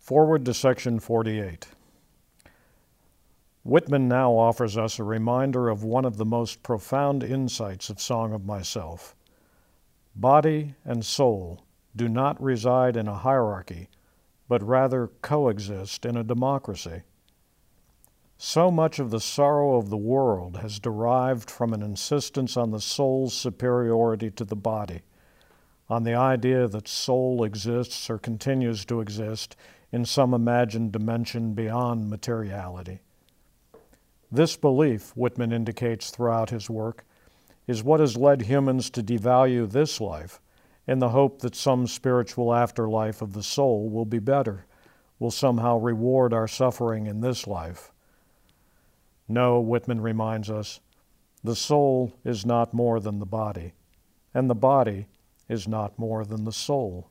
Forward to section 48. Whitman now offers us a reminder of one of the most profound insights of Song of Myself. Body and soul do not reside in a hierarchy, but rather coexist in a democracy. So much of the sorrow of the world has derived from an insistence on the soul's superiority to the body, on the idea that soul exists or continues to exist in some imagined dimension beyond materiality. This belief, Whitman indicates throughout his work, is what has led humans to devalue this life in the hope that some spiritual afterlife of the soul will be better, will somehow reward our suffering in this life. No, Whitman reminds us, the soul is not more than the body, and the body is not more than the soul.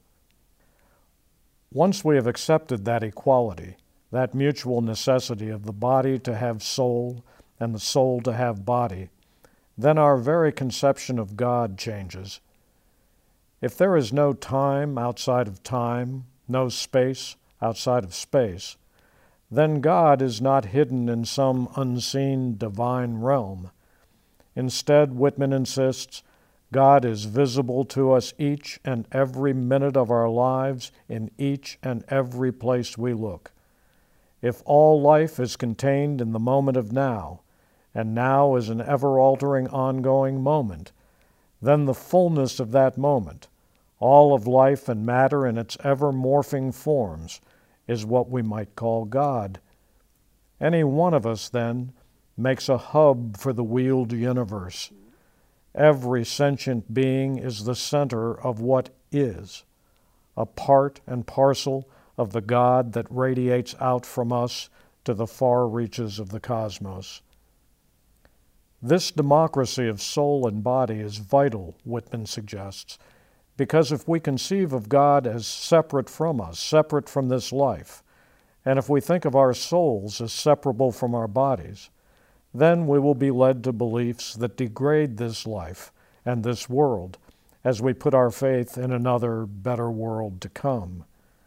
Once we have accepted that equality, that mutual necessity of the body to have soul and the soul to have body, then our very conception of God changes. If there is no time outside of time, no space outside of space, then God is not hidden in some unseen divine realm. Instead, Whitman insists, God is visible to us each and every minute of our lives in each and every place we look. If all life is contained in the moment of now, and now is an ever-altering, ongoing moment, then the fullness of that moment, all of life and matter in its ever-morphing forms, is what we might call God. Any one of us, then, makes a hub for the wheeled universe. Every sentient being is the center of what is, a part and parcel of the God that radiates out from us to the far reaches of the cosmos. This democracy of soul and body is vital, Whitman suggests, because if we conceive of God as separate from us, separate from this life, and if we think of our souls as separable from our bodies, then we will be led to beliefs that degrade this life and this world as we put our faith in another, better world to come.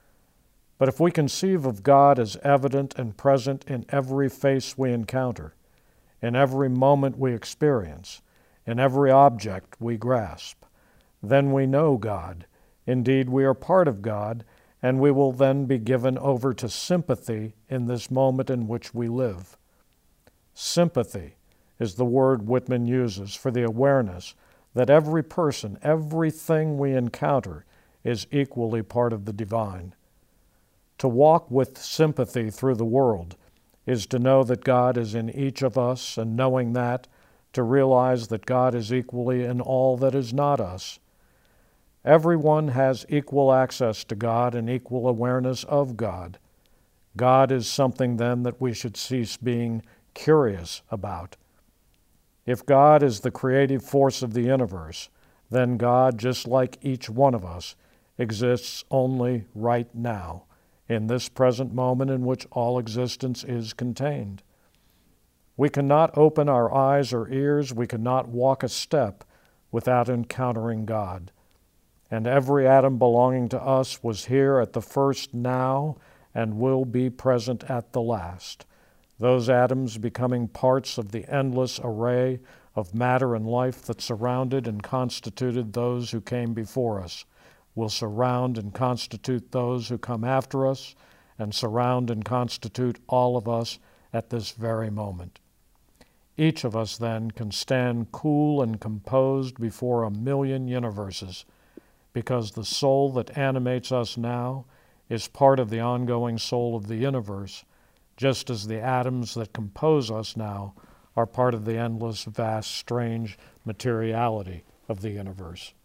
But if we conceive of God as evident and present in every face we encounter, in every moment we experience, in every object we grasp, then we know God. Indeed, we are part of God, and we will then be given over to sympathy in this moment in which we live. Sympathy is the word Whitman uses for the awareness that every person, everything we encounter is equally part of the divine. To walk with sympathy through the world is to know that God is in each of us, and knowing that, to realize that God is equally in all that is not us. Everyone has equal access to God and equal awareness of God. God is something then that we should cease being curious about. If God is the creative force of the universe, then God, just like each one of us, exists only right now, in this present moment in which all existence is contained. We cannot open our eyes or ears, we cannot walk a step without encountering God. And every atom belonging to us was here at the first now and will be present at the last. Those atoms becoming parts of the endless array of matter and life that surrounded and constituted those who came before us, will surround and constitute those who come after us, and surround and constitute all of us at this very moment. Each of us then can stand cool and composed before a million universes, because the soul that animates us now is part of the ongoing soul of the universe, just as the atoms that compose us now are part of the endless, vast, strange materiality of the universe.